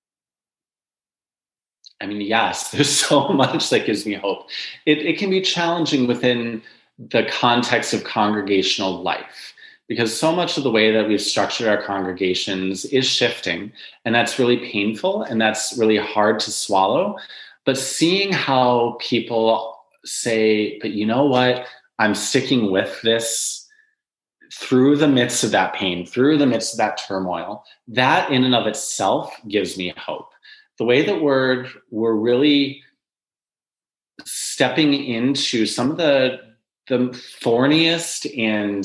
yes, there's so much that gives me hope. It can be challenging within the context of congregational life, because so much of the way that we've structured our congregations is shifting, and that's really painful and that's really hard to swallow. But seeing how people say, but you know what, I'm sticking with this through the midst of that pain, through the midst of that turmoil, that in and of itself gives me hope. The way that we're really stepping into some of the thorniest and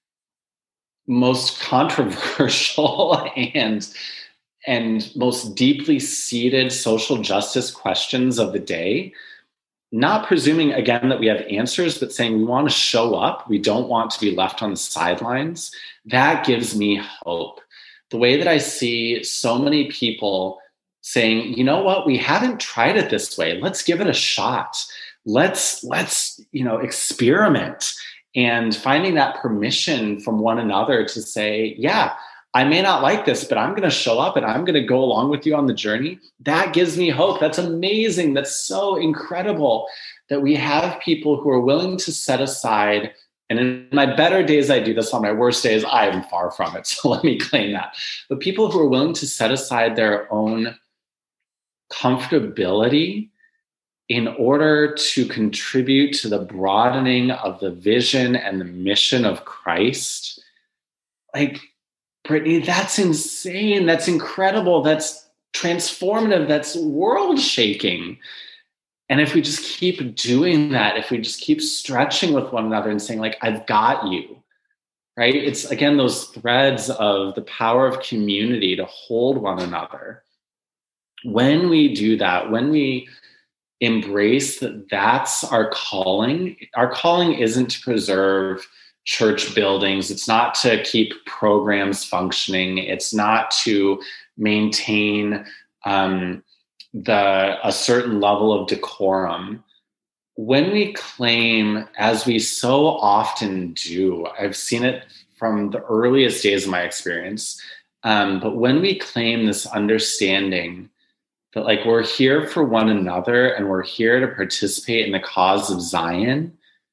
most controversial and most deeply seated social justice questions of the day, not presuming, again, that we have answers, but saying we want to show up. We don't want to be left on the sidelines. That gives me hope. The way that I see so many people saying, you know what, we haven't tried it this way. Let's give it a shot. Let's experiment, and finding that permission from one another to say, yeah, I may not like this, but I'm going to show up and I'm going to go along with you on the journey. That gives me hope. That's amazing. That's so incredible that we have people who are willing to set aside. And in my better days, I do this. On my worst days, I am far from it. So let me claim that. But people who are willing to set aside their own comfortability in order to contribute to the broadening of the vision and the mission of Christ. Like, Brittany, that's insane. That's incredible. That's transformative. That's world shaking. And if we just keep doing that, if we just keep stretching with one another and saying, like, I've got you, right? It's, again, those threads of the power of community to hold one another. When we do that, when we embrace that that's our calling. Our calling isn't to preserve church buildings. It's not to keep programs functioning. It's not to maintain a certain level of decorum. When we claim, as we so often do, I've seen it from the earliest days of my experience, but when we claim this understanding that like we're here for one another and we're here to participate in the cause of Zion,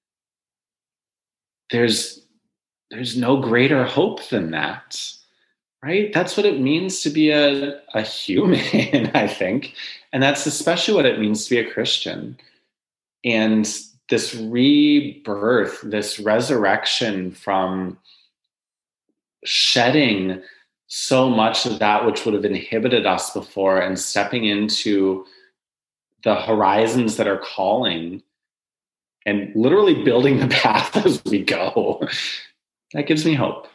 there's no greater hope than that, right? That's what it means to be a human, I think. And that's especially what it means to be a Christian. And this rebirth, this resurrection from shedding so much of that which would have inhibited us before and stepping into the horizons that are calling and literally building the path as we go. That gives me hope.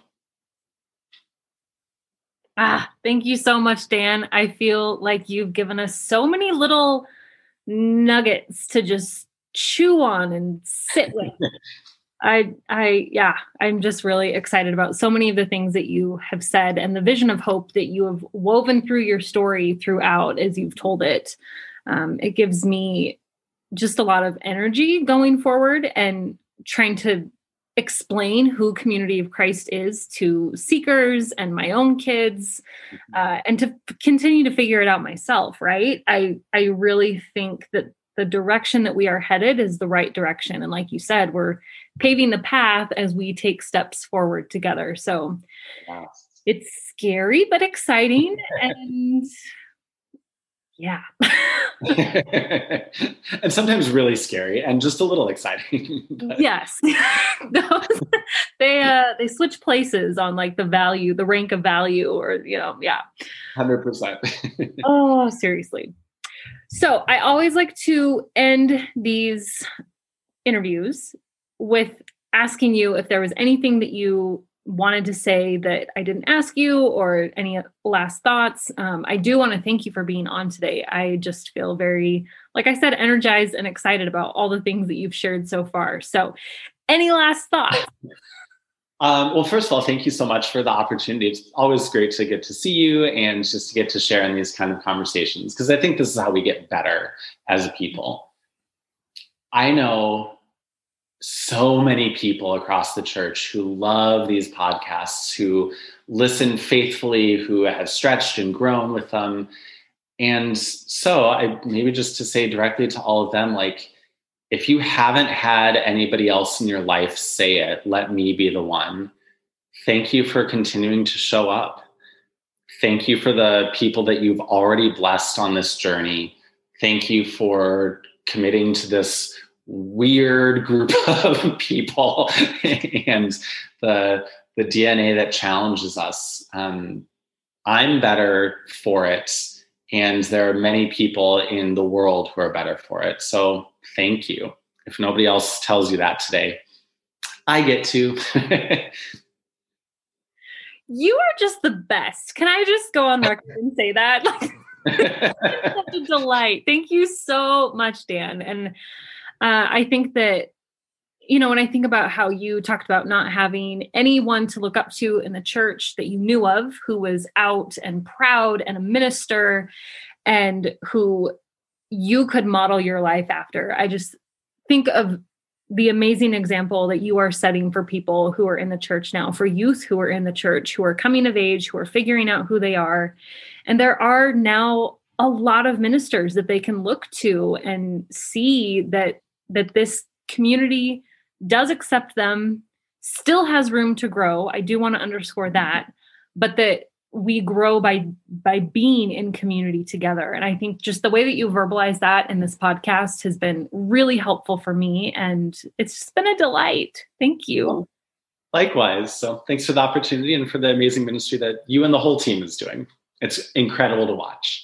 Thank you so much, Dan. I feel like you've given us so many little nuggets to just chew on and sit with. I'm just really excited about so many of the things that you have said and the vision of hope that you have woven through your story throughout as you've told it. It gives me just a lot of energy going forward and trying to explain who Community of Christ is to seekers and my own kids, and to continue to figure it out myself, right? I really think that the direction that we are headed is the right direction. And like you said, we're paving the path as we take steps forward together. So It's scary, but exciting. And yeah. And sometimes really scary and just a little exciting. Yes. They switch places on like the rank of value or, yeah. 100%. Oh, seriously. So I always like to end these interviews with asking you if there was anything that you wanted to say that I didn't ask you or any last thoughts. I do want to thank you for being on today. I just feel very, like I said, energized and excited about all the things that you've shared so far. So any last thoughts? Well, first of all, thank you so much for the opportunity. It's always great to get to see you and just to get to share in these kind of conversations, because I think this is how we get better as a people. I know so many people across the church who love these podcasts, who listen faithfully, who have stretched and grown with them. And so maybe just to say directly to all of them, like, if you haven't had anybody else in your life say it, let me be the one. Thank you for continuing to show up. Thank you for the people that you've already blessed on this journey. Thank you for committing to this weird group of people and the DNA that challenges us. I'm better for it. And there are many people in the world who are better for it. So thank you. If nobody else tells you that today, I get to. You are just the best. Can I just go on record and say that? It's such a delight. Thank you so much, Dan. And I think that, when I think about how you talked about not having anyone to look up to in the church that you knew of who was out and proud and a minister and who you could model your life after, I just think of the amazing example that you are setting for people who are in the church now, for youth who are in the church, who are coming of age, who are figuring out who they are. And there are now a lot of ministers that they can look to and see that this community does accept them, still has room to grow. I do want to underscore that, but that we grow by being in community together. And I think just the way that you verbalize that in this podcast has been really helpful for me. And it's just been a delight. Thank you. Likewise. So thanks for the opportunity and for the amazing ministry that you and the whole team is doing. It's incredible to watch.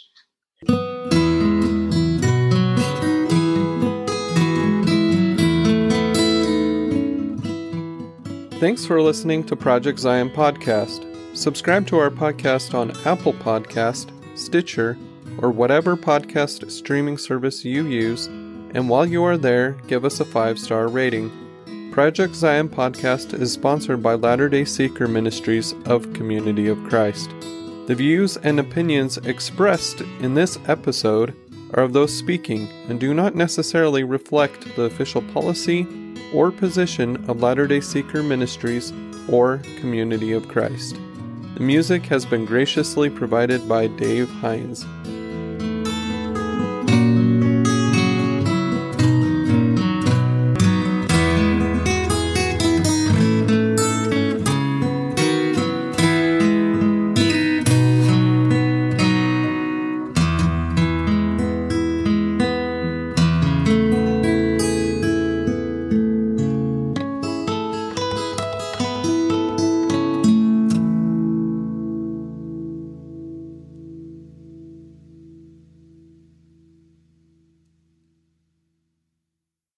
Thanks for listening to Project Zion Podcast. Subscribe to our podcast on Apple Podcast, Stitcher, or whatever podcast streaming service you use, and while you are there, give us a 5-star rating. Project Zion Podcast is sponsored by Latter-day Seeker Ministries of Community of Christ. The views and opinions expressed in this episode are of those speaking and do not necessarily reflect the official policy or position of Latter-day Seeker Ministries or Community of Christ. The music has been graciously provided by Dave Hines.